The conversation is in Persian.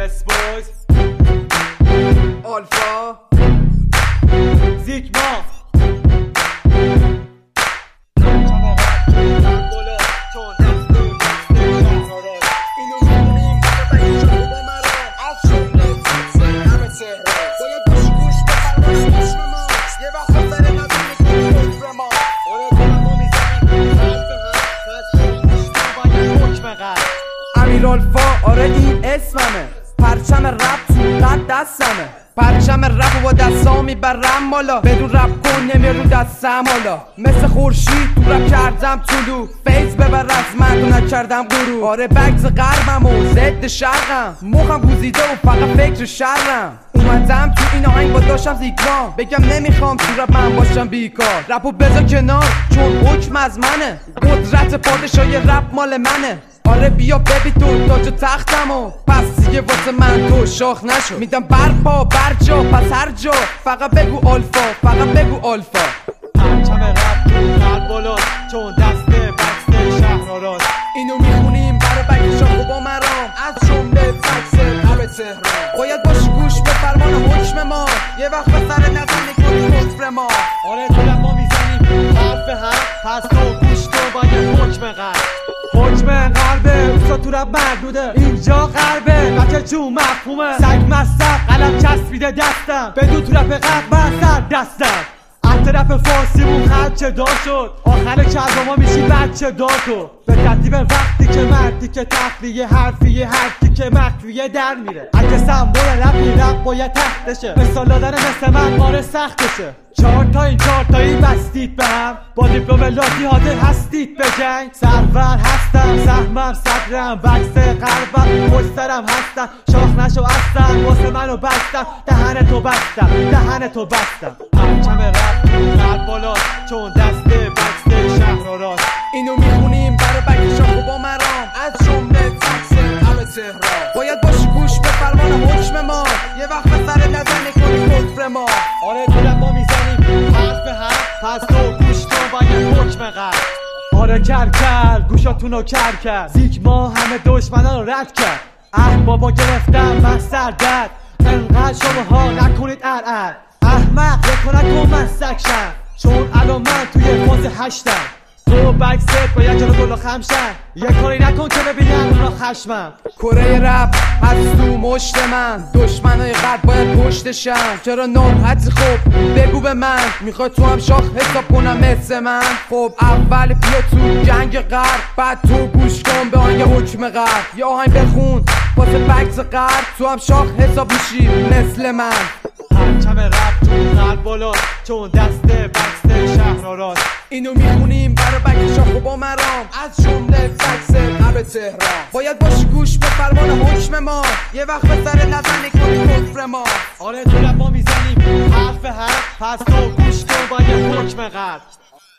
Yes boys آلفا زیگما امیر آلفا آره این اسممه، پرچم رپ تو قد دستمه، پرچم رپ با دستا میبرم بالا، بدون رپ کن نمیه رو دستم حالا، مثل خورشید تو رپ کردم طلوع، فیض ببر از من تو نکردم غرور، آره بگز غربم و ضد شرقم، مخم گوزیده و فقط فکر شرم، اومدم تو این آهنگ با داشتم زیگما، بگم نمیخوام تو رپ من باشم بیکار، رپو بذار کنار چون حکم از منه، قدرت پادشاهی رپ مال منه، آره بیا ببی تو تاج و تختمو، پس دیگه واسه من تو شاخ نشو، میدم برپا برجا پس هر جا، فقط بگو آلفا فقط بگو آلفا. پرچم رپ تو قلب بالا چون دسته بسته شهرآراست، اینو میخونیم برای بک شاخ و با مرام، از جمله فکس رپ تهران، باید باشی گوش به فرمان حکم ما، یه وقت به سر نزنی کنی کفر ما، آره تو رپ ما میزنیم حرف حرف، پس تو گوش تو باید حکم غرب، حکم غربه اوسا تو رپ مردوده، اینجا غربه بچه جو مفهومه، سگ مصب قلم چسبیده دستم، بدون تو رپ غرب من سر دستم، عهد رپ فارسیمون خرچه دار شد، آخر کلمه‌ها میشی بچه دار تو، به ترتیب وقتی که مردی که تخلیه حرفیه حرفی که مخفیه در میره، اگه سمبول رپ باید تختشه، مثال دادن مثل من کار سختشه، چهار تایی بستید به هم، با دیپلم لاتی حاضر هستید به جنگ، سرور هستم سهمم صدرم، بکس قلبم پشترم هستم، شاخ نشو هستم واسه منو بستم، دهن تو بستم، پرچم رپ قلب بالا چون دسته بسته شهرآراست، اینو میخونیم برای بک شاخ و با مرام، از جمله فکس رپ تهران، باید باشی گوش به فرمان حکم ما، یه وقت به سر نزنی کنی کفر ما، آره تو رپ ما میزنیم حرف حرف، پس تو گوش تو باید حکم غرب، آره کر گوشاتونو کر، زیگما همه دشمنان رو رد کرد، بابا گرفتم من سردرد، انقدر شماها نکنید احمق نکن من سکشم، چون الان من توی فاز هشتم، تو بک ست باید جلو گلا خمشن، یه کاری نکن که ببینن اونا خشمم، کره رپ هست تو مشت من، دشمنای غرب باید پشتشن، چرا ناراحتی خب بگو به من، میخوای تو هم شاخ حساب کنم مثل من، خب اول بیا تو جنگ غرب، بعد تو گوش کن به آهنگ حکم غرب، یا آهنگ بخون واسه بکس غرب، تو هم شاخ حساب میشی مثل من، پرچم رپ تو قلب بالا چون دسته بسته شهرآراست، اینو میخونیم برای بک شاخ و با مرام، از جمله فکس رپ تهران، باید باشی گوش به فرمان حکم ما، یه وقت به سر نزنی کنی کفر ما، آره تو رپ ما میزنیم حرف حرف، پس تو گوش تو باید حکم غرب.